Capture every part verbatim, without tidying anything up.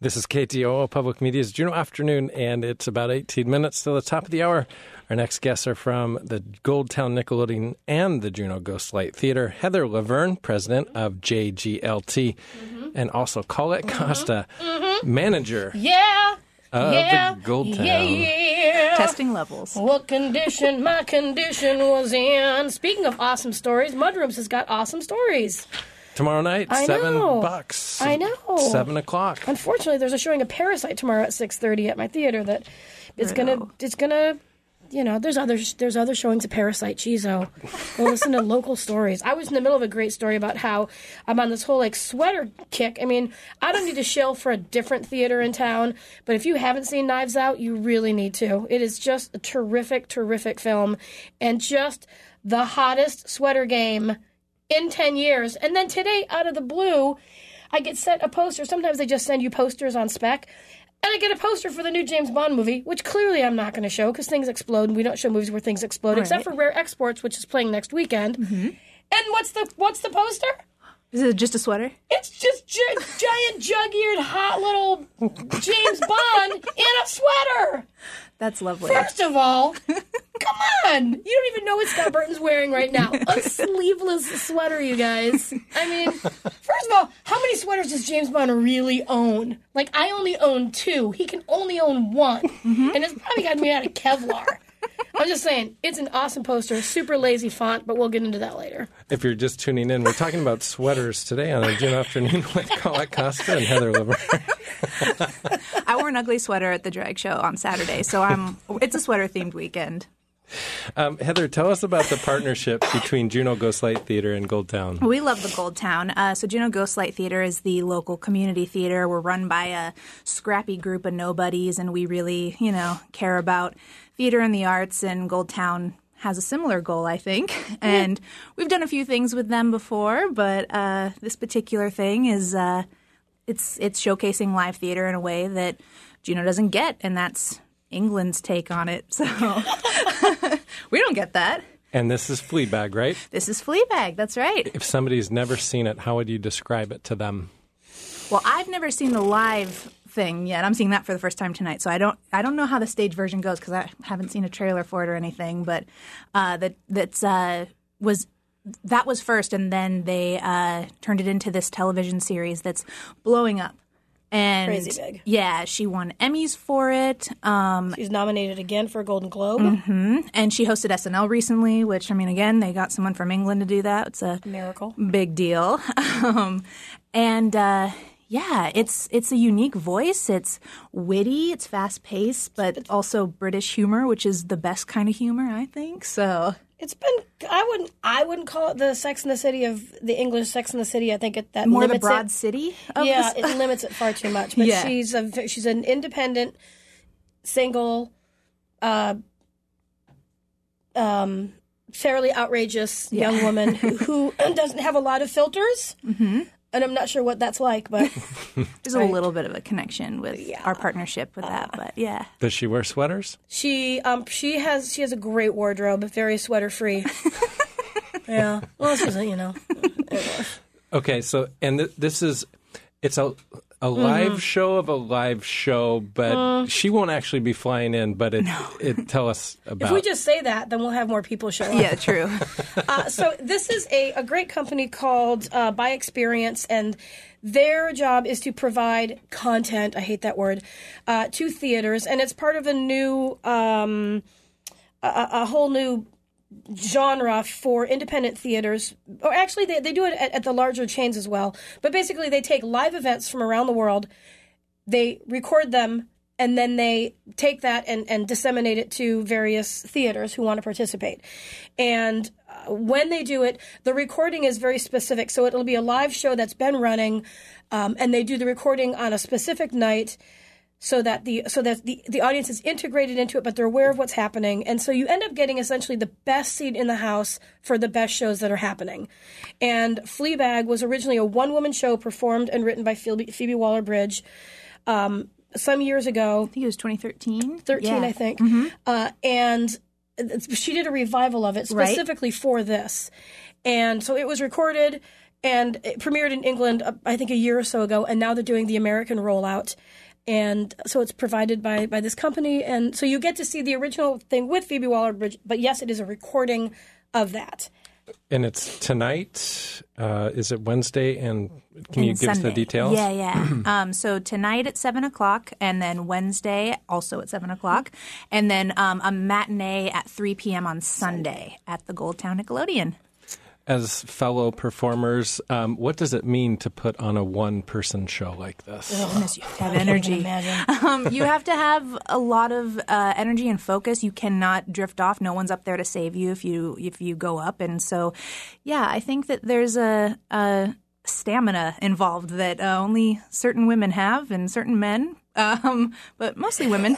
This is K T O O Public Media's Juno Afternoon, and it's about eighteen minutes to the top of the hour. Our next guests are from the Goldtown Nickelodeon and the Juneau Ghostlight Theater. Heather Laverne, president of J G L T, mm-hmm. and also Colette mm-hmm. Costa, mm-hmm. manager yeah. of yeah. the Goldtown. Yeah. Testing levels. What condition my condition was in. Speaking of awesome stories, Mudrooms has got awesome stories. Tomorrow night, I seven know. bucks. I know. Seven o'clock. Unfortunately, there's a showing of Parasite tomorrow at six thirty at my theater. That it's gonna, it's gonna, you know. There's other, there's other showings of Parasite. Cheezo. We'll listen to local stories. I was in the middle of a great story about how I'm on this whole like sweater kick. I mean, I don't need to shill for a different theater in town, but if you haven't seen Knives Out, you really need to. It is just a terrific, terrific film, and just the hottest sweater game in ten years. And then today, out of the blue, I get sent a poster. Sometimes they just send you posters on spec. And I get a poster for the new James Bond movie, which clearly I'm not going to show because things explode, and we don't show movies where things explode, right. except for Rare Exports, which is playing next weekend. Mm-hmm. And what's the what's the poster? Is it just a sweater? It's just gi- giant, jug-eared, hot little James Bond in a sweater. That's lovely. First of all, come on. You don't even know what Scott Burton's wearing right now. A sleeveless sweater, you guys. I mean, first of all, how many sweaters does James Bond really own? Like, I only own two. He can only own one. Mm-hmm. And it's probably got to be out of Kevlar. I'm just saying, it's an awesome poster, super lazy font, but we'll get into that later. If you're just tuning in, we're talking about sweaters today on a June afternoon with Colette Costa and Heather Laverne. I wore an ugly sweater at the drag show on Saturday, so I'm. It's a sweater-themed weekend. Um, Heather, tell us about the partnership between Juneau Ghostlight Theater and Goldtown. We love the Goldtown. Uh, so Juneau Ghostlight Theater is the local community theater. We're run by a scrappy group of nobodies, and we really, you know, care about theater and the arts, and Goldtown has a similar goal, I think. And we've done a few things with them before, but uh, this particular thing is uh, it's it's showcasing live theater in a way that Juneau doesn't get, and that's England's take on it. So we don't get that. And this is Fleabag, right? This is Fleabag, that's right. If somebody's never seen it, how would you describe it to them? Well, I've never seen the live thing yet. I'm seeing that for the first time tonight, so I don't I don't know how the stage version goes because I haven't seen a trailer for it or anything. But uh, that that's uh, was that was first, and then they uh, turned it into this television series that's blowing up. And crazy big. Yeah, she won Emmys for it. Um, She's nominated again for a Golden Globe. Mm-hmm. And she hosted S N L recently, which, I mean, again, they got someone from England to do that. It's a miracle. Big deal. um, and, uh, yeah, it's it's a unique voice. It's witty. It's fast-paced, but also British humor, which is the best kind of humor, I think. So it's been. I wouldn't. I wouldn't call it the Sex and the City of the English Sex and the City. I think it that more limits the broad it. city. Of yeah, this. It limits it far too much. But yeah. she's a she's an independent, single, uh, um, fairly outrageous yeah. young woman who, who doesn't have a lot of filters. Mm-hmm. And I'm not sure what that's like, but there's right. a little bit of a connection with yeah. our partnership with uh, that. But yeah, does she wear sweaters? She um she has she has a great wardrobe, very sweater free. yeah, well, this isn't you know. Okay, so and th- this is it's a a live mm-hmm. show of a live show, but uh, she won't actually be flying in. But it no. it tell us about. If we just say that, then we'll have more people show up. Yeah, true. uh, so this is a, a great company called uh, By Experience, and their job is to provide content. I hate that word uh, to theaters, and it's part of a new um, a, a whole new genre for independent theaters. Or actually, they, they do it at, at the larger chains as well. But basically, they take live events from around the world, they record them, and then they take that and, and disseminate it to various theaters who want to participate. And uh, when they do it, the recording is very specific. So it'll be a live show that's been running, um, and they do the recording on a specific night, so that the so that the, the audience is integrated into it, but they're aware of what's happening. And so you end up getting essentially the best seat in the house for the best shows that are happening. And Fleabag was originally a one-woman show performed and written by Phoebe, Phoebe Waller-Bridge um, some years ago. I think it was twenty thirteen. thirteen, yeah. I think. Mm-hmm. Uh, and she did a revival of it specifically right. for this. And so it was recorded And it premiered in England, uh, I think, a year or so ago, and now they're doing the American rollout. And so it's provided by, by this company. And so you get to see the original thing with Phoebe Waller-Bridge, but yes, it is a recording of that. And it's tonight. Uh, is it Wednesday? And can And you give us the Sunday. details? Yeah, yeah. um, so tonight at seven o'clock, and then Wednesday also at seven o'clock, and then um, a matinee at three p.m. on Sunday at the Goldtown Nickelodeon. As fellow performers, um, what does it mean to put on a one-person show like this? Goodness, you have to have energy. Um, you have to have a lot of uh, energy and focus. You cannot drift off. No one's up there to save you if you if you go up. And so, yeah, I think that there's a, a stamina involved that uh, only certain women have and certain men, um, but mostly women.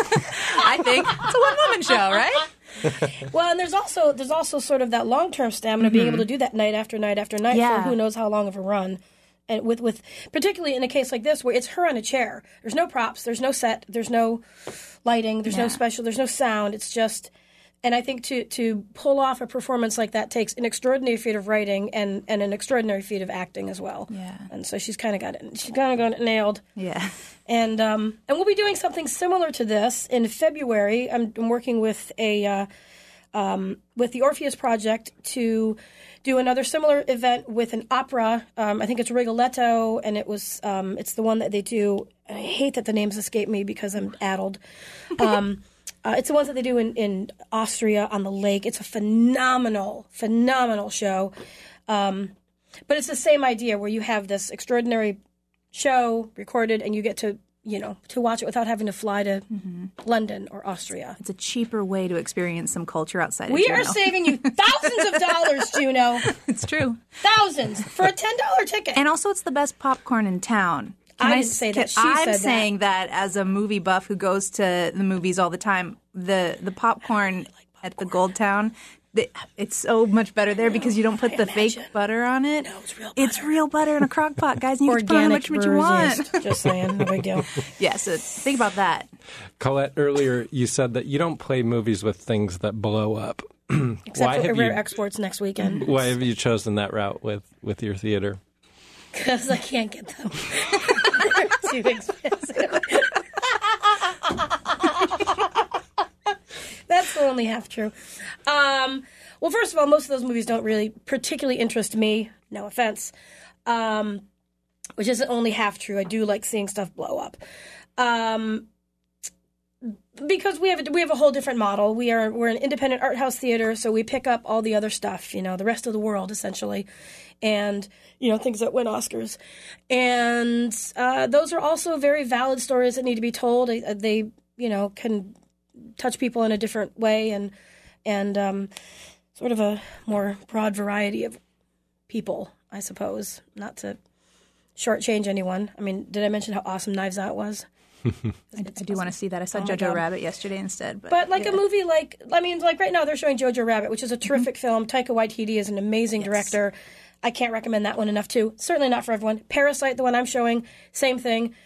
I think it's a one-woman show, right? Well, and there's also there's also sort of that long-term stamina, mm-hmm. being able to do that night after night after night yeah. for who knows how long of a run. And with, with particularly in a case like this where it's her on a chair. There's no props, there's no set, there's no lighting, there's yeah. no special, there's no sound. It's just, and I think to to pull off a performance like that takes an extraordinary feat of writing and, and an extraordinary feat of acting as well. Yeah. And so she's kind of got it. She's kind of got it nailed. Yeah. And um, and we'll be doing something similar to this in February. I'm, I'm working with a uh, um, with the Orpheus Project to do another similar event with an opera. Um, I think it's Rigoletto, and it was um, it's the one that they do. And I hate that the names escape me because I'm addled. Um, uh, it's the ones that they do in, in Austria on the lake. It's a phenomenal, phenomenal show. Um, but it's the same idea where you have this extraordinary show recorded and you get to, you know, to watch it without having to fly to mm-hmm. London or Austria. It's a cheaper way to experience some culture outside of we Juneau. are saving you thousands of dollars, Juneau. It's true. Thousands for a ten dollars ticket. And also it's the best popcorn in town. Can I didn't say that. She I'm said saying that. that as a movie buff who goes to the movies all the time. The the popcorn, really like popcorn. At the Goldtown, the, it's so much better there because you don't put I the imagine. fake butter on it. No, it's real butter. It's real butter in a crock pot, guys. And you can put how much you want. Yeast. Just saying, no big deal. Yeah, so think about that. Colette, earlier you said that you don't play movies with things that blow up. Except why for have Rare you, Exports next weekend. Why have you chosen that route with, with your theater? Because I can't get them. Too expensive. That's only half true. Um, well, first of all, most of those movies don't really particularly interest me. No offense. Um, which isn't only half true. I do like seeing stuff blow up. Um, because we have a, we have a whole different model. We are we're an independent art house theater, so we pick up all the other stuff, you know, the rest of the world essentially, and you know things that win Oscars, and uh, those are also very valid stories that need to be told. They, they you know can touch people in a different way, and and um, sort of a more broad variety of people, I suppose. Not to shortchange anyone. I mean, did I mention how awesome Knives Out was? I, I do awesome. want to see that. I saw oh Jojo Rabbit yesterday instead. But, but like yeah. a movie like, I mean, like right now they're showing Jojo Rabbit, which is a terrific mm-hmm. film. Taika Waititi is an amazing yes. director. I can't recommend that one enough too. Certainly not for everyone. Parasite, the one I'm showing, same thing.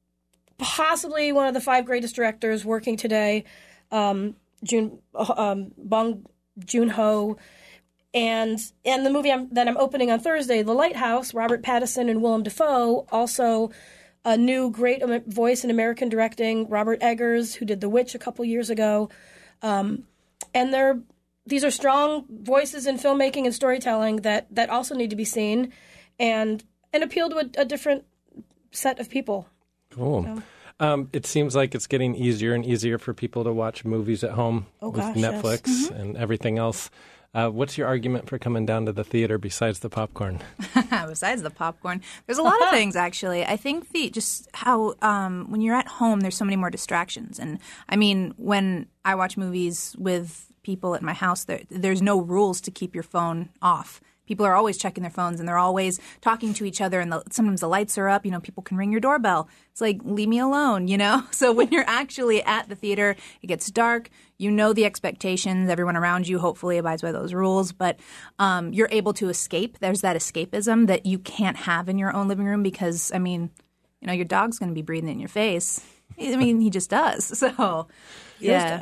Possibly one of the five greatest directors working today. Um, June, um, Bong Joon-ho. And and the movie I'm, that I'm opening on Thursday, The Lighthouse, Robert Pattinson and Willem Dafoe, also a new great voice in American directing, Robert Eggers, who did The Witch a couple years ago. Um, and they're these are strong voices in filmmaking and storytelling that, that also need to be seen and and appeal to a, a different set of people. Cool. So. Um, it seems like it's getting easier and easier for people to watch movies at home oh, with gosh, Netflix yes. mm-hmm. and everything else. Uh, what's your argument for coming down to the theater besides the popcorn? Besides the popcorn, there's a lot of things actually. I think the just how um, when you're at home, there's so many more distractions. And I mean, when I watch movies with people at my house, there, there's no rules to keep your phone off. People are always checking their phones and they're always talking to each other, and the, sometimes the lights are up. You know, people can ring your doorbell. It's like, leave me alone, you know? So when you're actually at the theater, it gets dark. You know the expectations. Everyone around you hopefully abides by those rules. But um, you're able to escape. There's that escapism that you can't have in your own living room because, I mean, you know, your dog's going to be breathing in your face. I mean, he just does. So, He yeah. just does.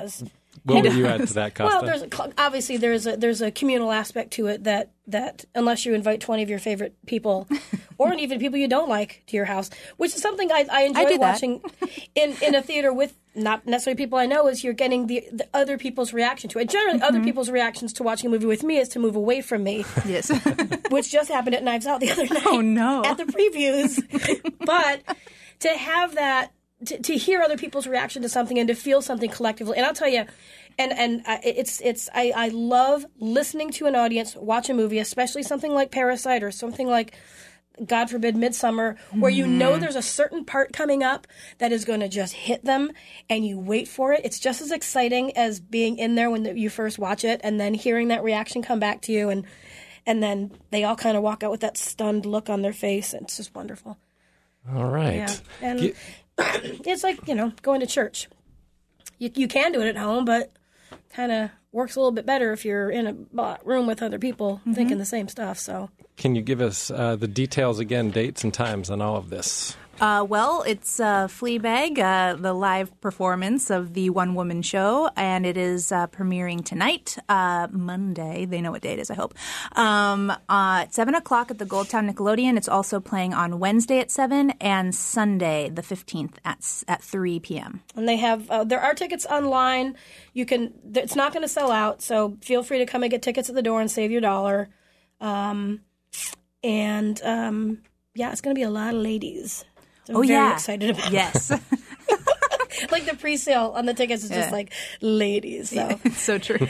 What would you add to that, Costa? Well, there's a, obviously there's a there's a communal aspect to it that that unless you invite twenty of your favorite people, or even people you don't like, to your house, which is something I, I enjoy I do that. watching in in a theater with not necessarily people I know, is you're getting the, the other people's reaction to it. Generally, mm-hmm. other people's reactions to watching a movie with me is to move away from me. Yes, which just happened at Knives Out the other night. Oh no! At the previews, but to have that. To, to hear other people's reaction to something and to feel something collectively, and I'll tell you, and and uh, it's it's I, I love listening to an audience watch a movie, especially something like Parasite or something like, God forbid, Midsummer, where you know there's a certain part coming up that is going to just hit them, and you wait for it. It's just as exciting as being in there when the, you first watch it, and then hearing that reaction come back to you, and and then they all kind of walk out with that stunned look on their face, and it's just wonderful. All right, yeah, and. You- It's like, you know, going to church. You you can do it at home, but kind of works a little bit better if you're in a room with other people mm-hmm. thinking the same stuff. So, can you give us uh, the details again, dates and times on all of this? Uh, well, it's uh, Fleabag, uh, the live performance of the one-woman show, and it is uh, premiering tonight, uh, Monday. They know what day it is, I hope. Um, uh, at seven o'clock at the Goldtown Nickelodeon. It's also playing on Wednesday at seven and Sunday, the fifteenth, at at three p.m. And they have uh, there are tickets online. You can. It's not going to sell out, so feel free to come and get tickets at the door and save your dollar. Um, and um, yeah, it's going to be a lot of ladies. So I'm oh, very yeah. excited about yes. it. Like the pre-sale on the tickets is yeah. just like ladies. So. Yeah, it's so true.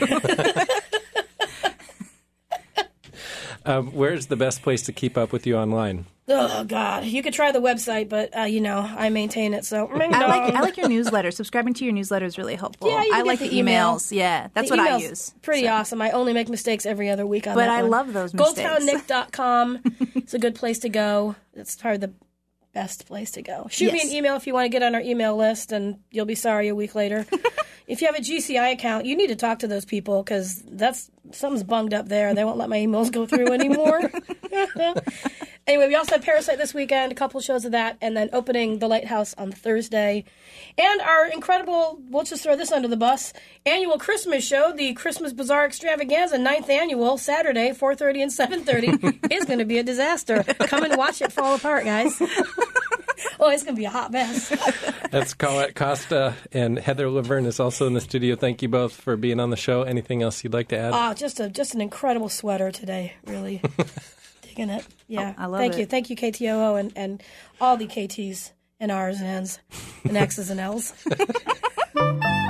um, where's the best place to keep up with you online? Oh, God. You could try the website, but, uh, you know, I maintain it, so... I like I like your newsletter. Subscribing to your newsletter is really helpful. Yeah, you I like the, the emails. Email. Yeah, that's the what I use. Pretty so. awesome. I only make mistakes every other week on but that I one. love those mistakes. goldtown nick dot com. It's a good place to go. It's probably the best place to go. Shoot yes. me an email if you want to get on our email list, and you'll be sorry a week later. If you have a G C I account, you need to talk to those people, because that's something's bunged up there. They won't let my emails go through anymore. Anyway, we also have Parasite this weekend, a couple shows of that, and then opening The Lighthouse on Thursday. And our incredible, we'll just throw this under the bus, annual Christmas show, the Christmas Bazaar Extravaganza, ninth annual, Saturday, four thirty and seven thirty, is going to be a disaster. Come and watch it fall apart, guys. Oh, it's going to be a hot mess. That's Colette Costa, and Heather Laverne is also in the studio. Thank you both for being on the show. Anything else you'd like to add? Oh, just a just an incredible sweater today, really. Digging it. Yeah. Oh, I love Thank it. you. Thank you, K T O O, and, and all the K Ts and R's and N's and X's and L's.